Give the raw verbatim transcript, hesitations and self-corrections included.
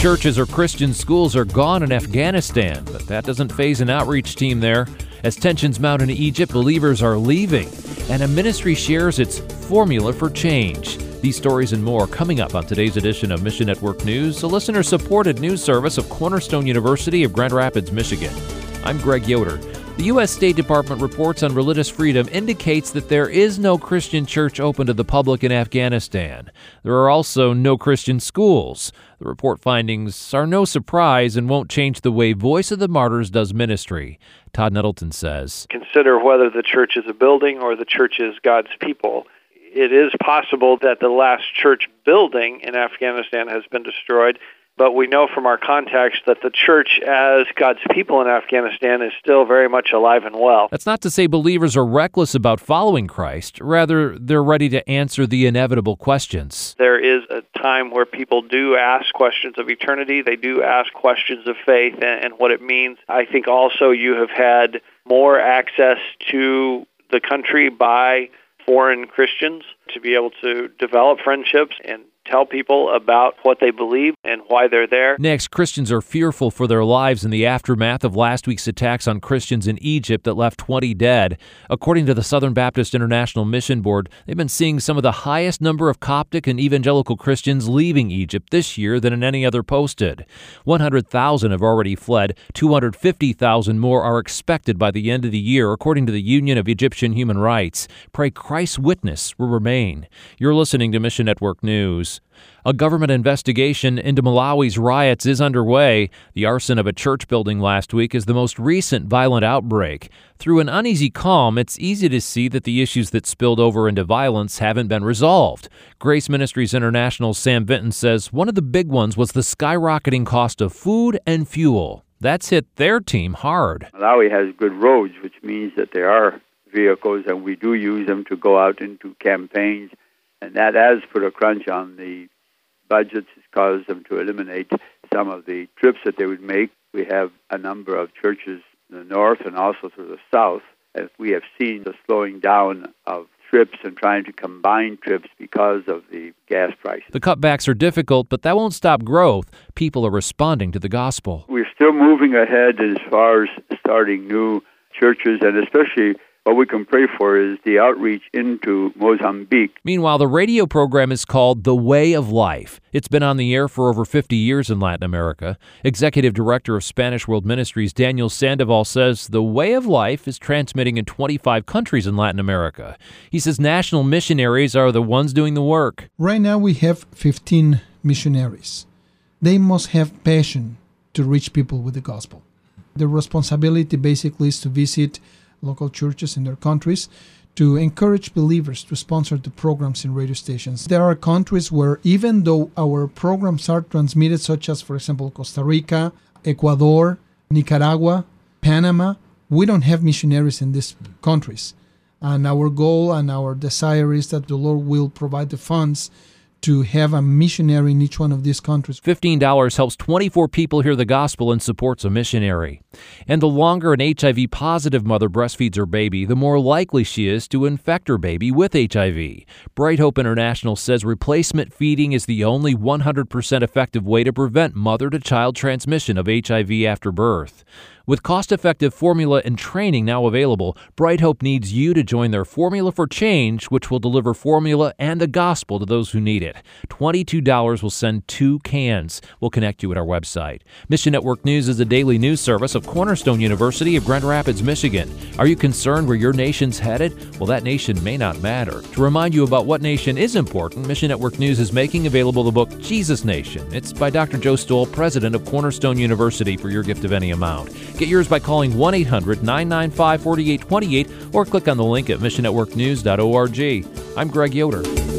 churches or Christian schools are gone in Afghanistan, but that doesn't faze an outreach team there. As tensions mount in Egypt, believers are leaving, and a ministry shares its formula for change. These stories and more coming up on today's edition of Mission Network News, a listener-supported news service of Cornerstone University of Grand Rapids, Michigan. I'm Greg Yoder. The U S State Department reports on religious freedom indicates that there is no Christian church open to the public in Afghanistan. There are also no Christian schools. The report findings are no surprise and won't change the way Voice of the Martyrs does ministry. Todd Nettleton says, Consider whether the church is a building or the church is God's people. It is possible that the last church building in Afghanistan has been destroyed, but we know from our contacts that the church as God's people in Afghanistan is still very much alive and well. That's not to say believers are reckless about following Christ. Rather, they're ready to answer the inevitable questions. There is a time where people do ask questions of eternity. They do ask questions of faith and, and what it means. I think also you have had more access to the country by foreign Christians to be able to develop friendships and tell people about what they believe and why they're there. Next, Christians are fearful for their lives in the aftermath of last week's attacks on Christians in Egypt that left twenty dead. According to the Southern Baptist International Mission Board, they've been seeing some of the highest number of Coptic and evangelical Christians leaving Egypt this year than in any other posted. one hundred thousand have already fled. two hundred fifty thousand more are expected by the end of the year, according to the Union of Egyptian Human Rights. Pray Christ's witness will remain. You're listening to Mission Network News. A government investigation into Malawi's riots is underway. The arson of a church building last week is the most recent violent outbreak. Through an uneasy calm, it's easy to see that the issues that spilled over into violence haven't been resolved. Grace Ministries International's Sam Vinton says one of the big ones was the skyrocketing cost of food and fuel. That's hit their team hard. Malawi has good roads, which means that there are vehicles, and we do use them to go out into campaigns. And that has put a crunch on the budgets. It's caused them to eliminate some of the trips that they would make. We have a number of churches in the north and also to the south. And we have seen the slowing down of trips and trying to combine trips because of the gas prices. The cutbacks are difficult, but that won't stop growth. People are responding to the gospel. We're still moving ahead as far as starting new churches, and especially what we can pray for is the outreach into Mozambique. Meanwhile, the radio program is called The Way of Life. It's been on the air for over fifty years in Latin America. Executive Director of Spanish World Ministries, Daniel Sandoval, says The Way of Life is transmitting in twenty-five countries in Latin America. He says national missionaries are the ones doing the work. Right now we have fifteen missionaries. They must have passion to reach people with the gospel. The responsibility basically is to visit local churches in their countries, to encourage believers to sponsor the programs in radio stations. There are countries where even though our programs are transmitted, such as, for example, Costa Rica, Ecuador, Nicaragua, Panama, we don't have missionaries in these countries. And our goal and our desire is that the Lord will provide the funds to have a missionary in each one of these countries. fifteen dollars helps twenty-four people hear the gospel and supports a missionary. And the longer an H I V-positive mother breastfeeds her baby, the more likely she is to infect her baby with H I V. Bright Hope International says replacement feeding is the only one hundred percent effective way to prevent mother-to-child transmission of H I V after birth. With cost-effective formula and training now available, Bright Hope needs you to join their Formula for Change, which will deliver formula and the gospel to those who need it. twenty-two dollars will send two cans. We'll connect you at our website. Mission Network News is a daily news service of Cornerstone University of Grand Rapids, Michigan. Are you concerned where your nation's headed? Well, that nation may not matter. To remind you about what nation is important, Mission Network News is making available the book Jesus Nation. It's by Doctor Joe Stoll, president of Cornerstone University, for your gift of any amount. Get yours by calling one eight hundred nine nine five four eight two eight or click on the link at mission network news dot org. I'm Greg Yoder.